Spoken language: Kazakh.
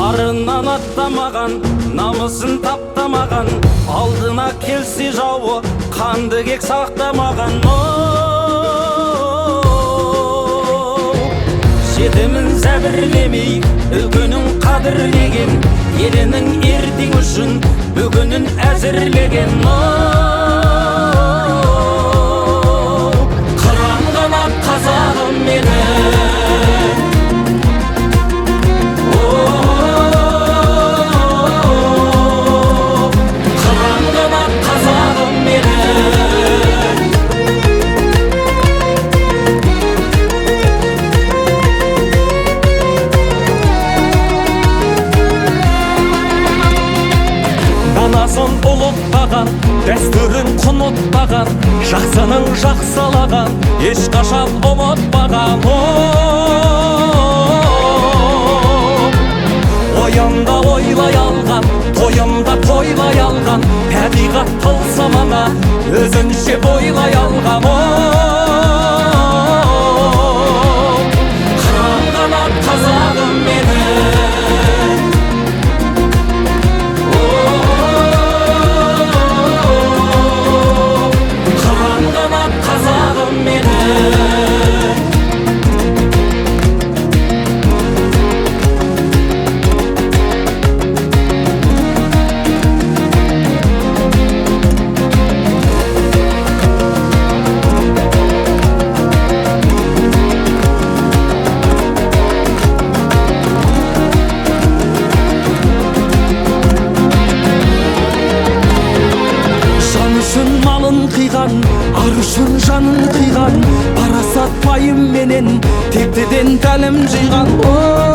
арынан аттамаған, намысын таптамаған, алдына келсе жауы қанды кек сақтамаған. Жетімін зәбірлемей, үлкенін қадірлеген, елінің ертең үшін бүгінін әзірлеген. Қыран қанат қазағым менің, қыран қанат қазағым менің. Данасын ұлықтаған, дәстүрін құнытпаған, жақсының жақсылаған, ешқашан ұмытпаған. Ойымда ойлай алған, тойымда тойлай алған, табиғат тылсымына өзінше бойлай алған. Қыран қанат қазағым менің, қыран қанат қазағым менің. Малын қиған, ар үшін жанын қиған, парасат пайым менен тектеден тәлім жиған.